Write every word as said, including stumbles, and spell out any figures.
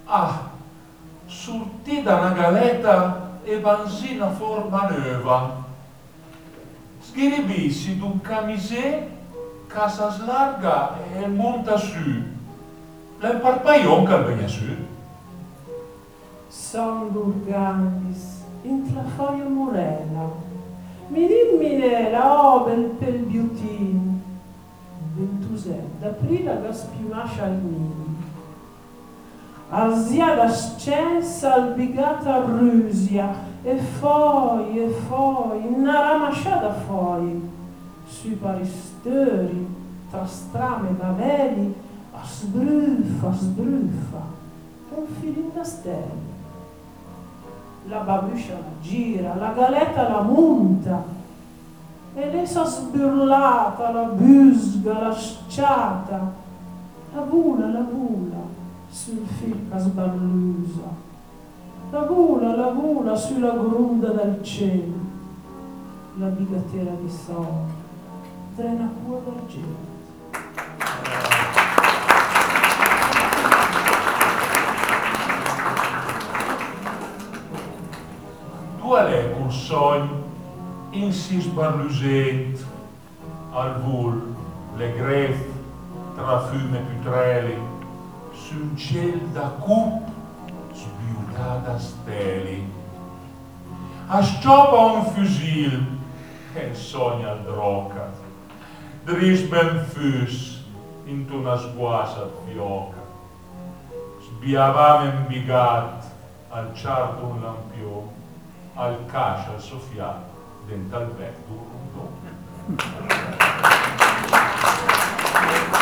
Ah, sortì da una galeta e banzina forma nuova. Sghiribissi d'un camisè, casa slarga e monta su. L'imparpaion che venia su. Son d'Urgandis, intra foia morena, mi dimminera, oh, bel pel biutin, ventuset d'aprile che spiumascia al mini. Asiada scensa albigata rusia, e poi, e poi, una ramasciata poi, sui paristori, tra strame gaveli, a sbruffa, a sbruffa, un filin da stelle. La babuscia la gira, la galeta la monta, e lei sa sburlata, la busga, la sciata, la vula, la vula, sul fil che sballusa, la vula, la vula sulla gronda del cielo, la bigatera di sole, trena cua d'argento. Qual è col sogno in si sbarlusent al vol, le greffe tra fume putreli, su un ciel da cup sbiutata steli. A sciopa un fusil e sogna al droca, dris ben fus into una sguasa fioca. Sbiavame imbigat al ciardo un lampione, al cascia al soffiato dentro al becco un rondone.